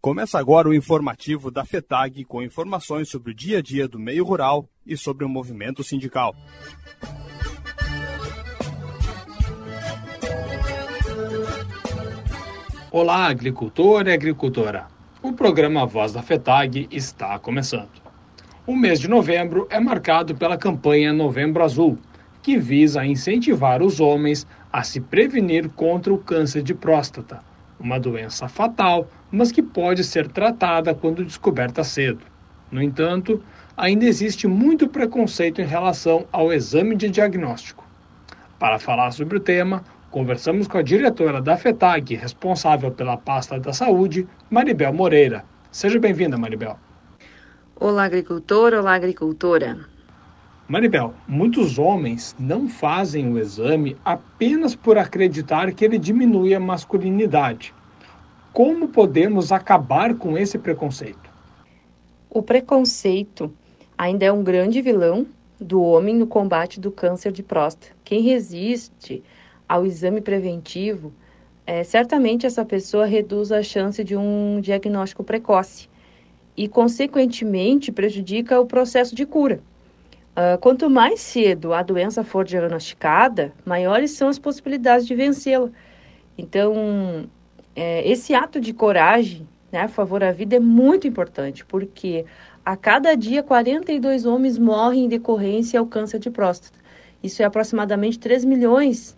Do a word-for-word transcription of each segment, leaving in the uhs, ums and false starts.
Começa agora o informativo da FETAG com informações sobre o dia a dia do meio rural e sobre o movimento sindical. Olá, agricultor e agricultora. O programa Voz da FETAG está começando. O mês de novembro é marcado pela campanha Novembro Azul, que visa incentivar os homens a se prevenir contra o câncer de próstata, uma doença fatal, mas que pode ser tratada quando descoberta cedo. No entanto, ainda existe muito preconceito em relação ao exame de diagnóstico. Para falar sobre o tema, conversamos com a diretora da FETAG, responsável pela pasta da saúde, Maribel Moreira. Seja bem-vinda, Maribel. Olá, agricultor, olá, agricultora. Maribel, muitos homens não fazem o exame apenas por acreditar que ele diminui a masculinidade. Como podemos acabar com esse preconceito? O preconceito ainda é um grande vilão do homem no combate do câncer de próstata. Quem resiste ao exame preventivo, é, certamente essa pessoa reduz a chance de um diagnóstico precoce e, consequentemente, prejudica o processo de cura. Uh, quanto mais cedo a doença for diagnosticada, maiores são as possibilidades de vencê-la. Então, é, esse ato de coragem, né, a favor da vida é muito importante, porque a cada dia quarenta e dois homens morrem em decorrência ao câncer de próstata. Isso é aproximadamente três milhões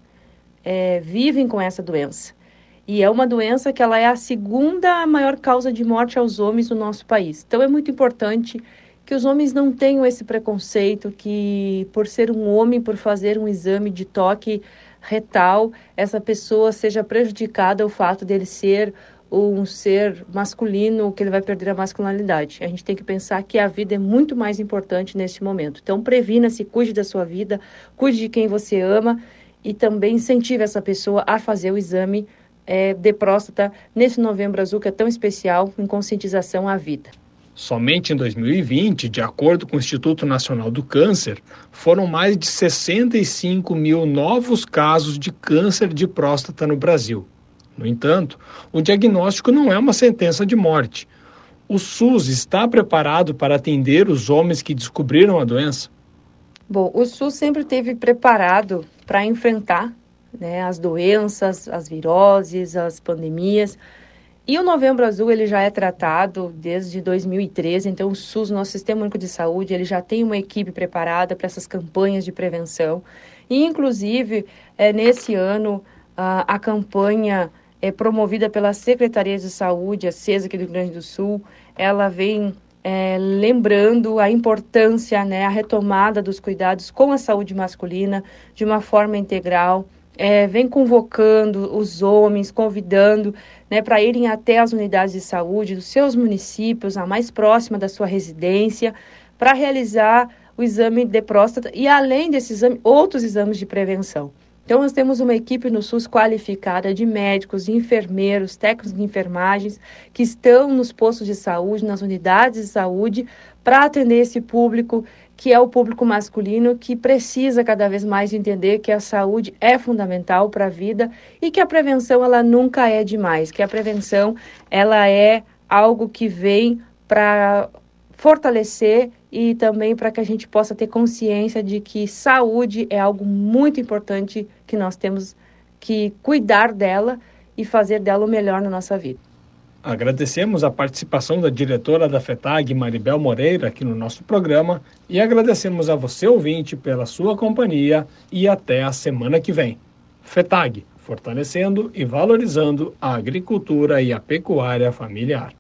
é, vivem com essa doença. E é uma doença que ela é a segunda maior causa de morte aos homens no nosso país. Então, é muito importante que os homens não tenham esse preconceito que, por ser um homem, por fazer um exame de toque retal, essa pessoa seja prejudicada ao fato dele ser um ser masculino, que ele vai perder a masculinidade. A gente tem que pensar que a vida é muito mais importante neste momento. Então, previna-se, cuide da sua vida, cuide de quem você ama e também incentive essa pessoa a fazer o exame é, de próstata nesse Novembro Azul, que é tão especial, em conscientização à vida. Somente em dois mil e vinte, de acordo com o Instituto Nacional do Câncer, foram mais de sessenta e cinco mil novos casos de câncer de próstata no Brasil. No entanto, o diagnóstico não é uma sentença de morte. O SUS está preparado para atender os homens que descobriram a doença? Bom, o SUS sempre esteve preparado para enfrentar, né, as doenças, as viroses, as pandemias. E o Novembro Azul ele já é tratado desde dois mil e treze, então o SUS, nosso Sistema Único de Saúde, ele já tem uma equipe preparada para essas campanhas de prevenção. E, inclusive, é, nesse ano, a, a campanha é promovida pela Secretaria de Saúde, a SESA aqui do Rio Grande do Sul, ela vem é, lembrando a importância, né, a retomada dos cuidados com a saúde masculina de uma forma integral. É, vem convocando os homens, convidando, né, para irem até as unidades de saúde dos seus municípios, a mais próxima da sua residência, para realizar o exame de próstata e, além desse exame, outros exames de prevenção. Então, nós temos uma equipe no SUS qualificada de médicos, de enfermeiros, técnicos de enfermagens, que estão nos postos de saúde, nas unidades de saúde, para atender esse público, que é o público masculino, que precisa cada vez mais entender que a saúde é fundamental para a vida e que a prevenção ela nunca é demais, que a prevenção ela é algo que vem para fortalecer e também para que a gente possa ter consciência de que saúde é algo muito importante que nós temos que cuidar dela e fazer dela o melhor na nossa vida. Agradecemos a participação da diretora da FETAG, Maribel Moreira, aqui no nosso programa e agradecemos a você, ouvinte, pela sua companhia e até a semana que vem. FETAG, fortalecendo e valorizando a agricultura e a pecuária familiar.